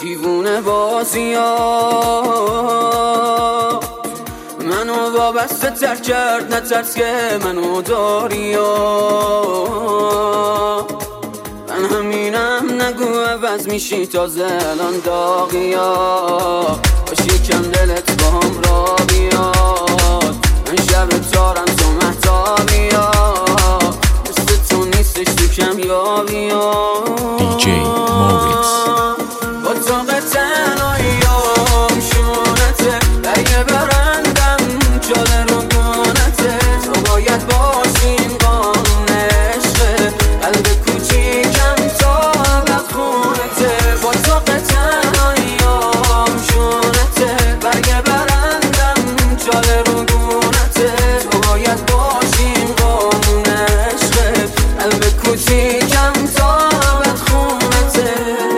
دیوونه بازیا منو وابسته تر کرد، نترس که منو داریا. من همینم نگو عوض میشی تازه الان داغیا. باشی کم دلت با هم را بیاد، من شب تارم تو محتابیا. مثل تو نیستش تو کم یا بیا. DJ Morix با طاقه تنهاییام شونته، برگه برندم جاله رو گونته. تو باید باشین قانون عشقه، قلب کوچیکم تا ابد خونته. با طاقه تنهاییام شونته، برگه برندم جاله رو گونته. تو باید باشین قانون عشقه، قلب کوچیکم تا ابد خونته.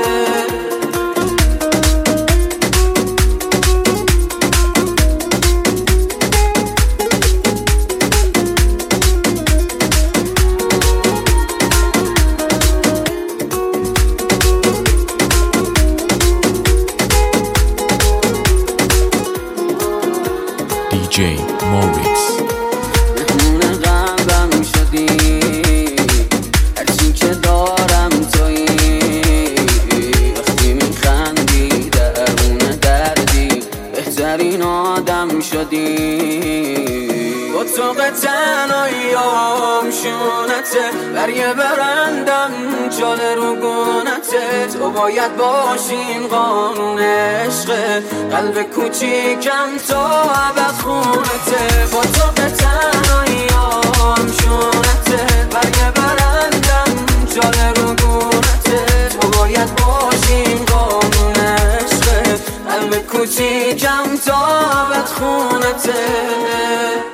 DJ Morix مهمون قلبم شدی، هرچی که دارم تویی. وقتی میخندی درون دردی، بهترین آدم شدی. با طاقه تنهاییام شونته، برگه برندم جاله رو گونته. تو باید باشین قانون عشقه، قلب کوچیکم تا ابد خونته. با طاقه تنهاییام شونته، برگه برندم جاله رو گونته. تو باید باشین قانون عشقه، قلب کوچیکم تا ابد خونته.